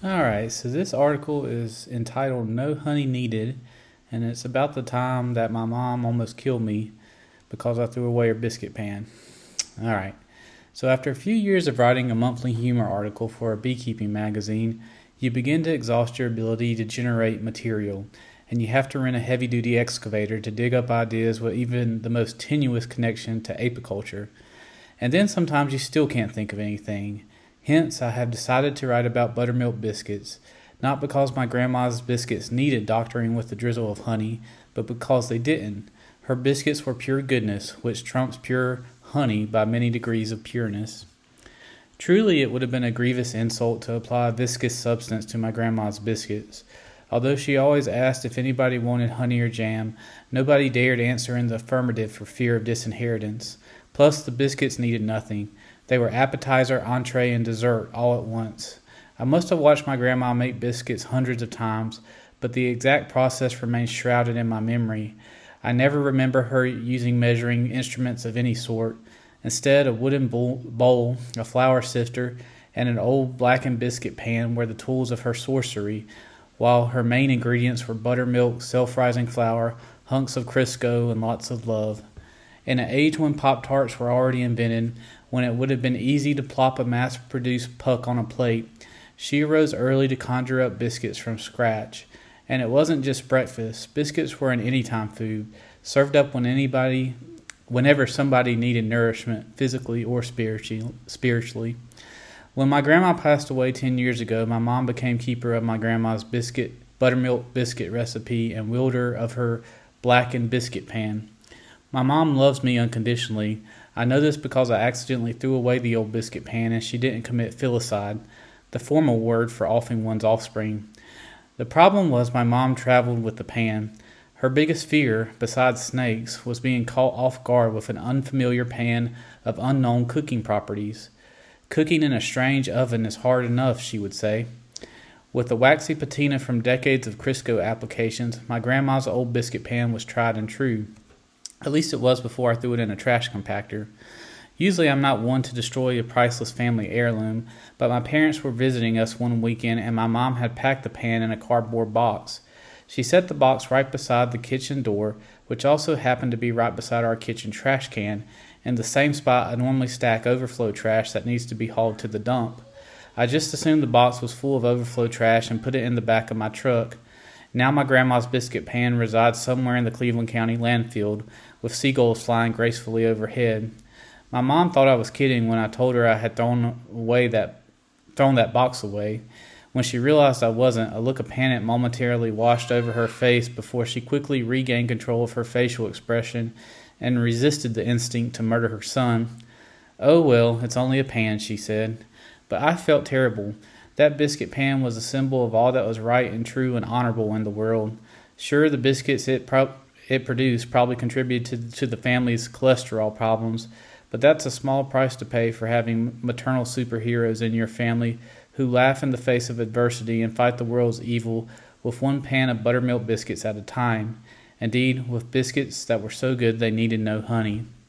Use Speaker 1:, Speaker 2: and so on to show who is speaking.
Speaker 1: Alright, so this article is entitled No Honey Needed, and it's about the time that my mom almost killed me because I threw away her biscuit pan. Alright, so after a few years of writing a monthly humor article for a beekeeping magazine, you begin to exhaust your ability to generate material, and you have to rent a heavy duty excavator to dig up ideas with even the most tenuous connection to apiculture. And then sometimes you still can't think of anything. Hence, I have decided to write about buttermilk biscuits, not because my grandma's biscuits needed doctoring with a drizzle of honey, but because they didn't. Her biscuits were pure goodness, which trumps pure honey by many degrees of pureness. Truly, it would have been a grievous insult to apply a viscous substance to my grandma's biscuits. Although she always asked if anybody wanted honey or jam, nobody dared answer in the affirmative for fear of disinheritance. Plus, the biscuits needed nothing. They were appetizer, entree, and dessert all at once. I must have watched my grandma make biscuits hundreds of times, but the exact process remains shrouded in my memory. I never remember her using measuring instruments of any sort. Instead, a wooden bowl, a flour sifter, and an old blackened biscuit pan were the tools of her sorcery, while her main ingredients were buttermilk, self-rising flour, hunks of Crisco, and lots of love. In an age when Pop-Tarts were already invented, when it would have been easy to plop a mass-produced puck on a plate, she arose early to conjure up biscuits from scratch. And it wasn't just breakfast. Biscuits were an anytime food, served up whenever somebody needed nourishment, physically or spiritually. When my grandma passed away 10 years ago, my mom became keeper of my grandma's buttermilk biscuit recipe and wielder of her blackened biscuit pan. My mom loves me unconditionally. I know this because I accidentally threw away the old biscuit pan and she didn't commit filicide, the formal word for offing one's offspring. The problem was my mom traveled with the pan. Her biggest fear, besides snakes, was being caught off guard with an unfamiliar pan of unknown cooking properties. Cooking in a strange oven is hard enough, she would say. With the waxy patina from decades of Crisco applications, my grandma's old biscuit pan was tried and true. At least it was before I threw it in a trash compactor. Usually I'm not one to destroy a priceless family heirloom, but my parents were visiting us one weekend and my mom had packed the pan in a cardboard box. She set the box right beside the kitchen door, which also happened to be right beside our kitchen trash can, in the same spot I normally stack overflow trash that needs to be hauled to the dump. I just assumed the box was full of overflow trash and put it in the back of my truck. Now my grandma's biscuit pan resides somewhere in the Cleveland County landfill, with seagulls flying gracefully overhead. My mom thought I was kidding when I told her I had thrown that box away. When she realized I wasn't, a look of panic momentarily washed over her face before she quickly regained control of her facial expression and resisted the instinct to murder her son. "Oh well, it's only a pan," she said. But I felt terrible. That biscuit pan was a symbol of all that was right and true and honorable in the world. Sure, the biscuits it produced probably contributed to the family's cholesterol problems, but that's a small price to pay for having maternal superheroes in your family who laugh in the face of adversity and fight the world's evil with one pan of buttermilk biscuits at a time. Indeed, with biscuits that were so good they needed no honey.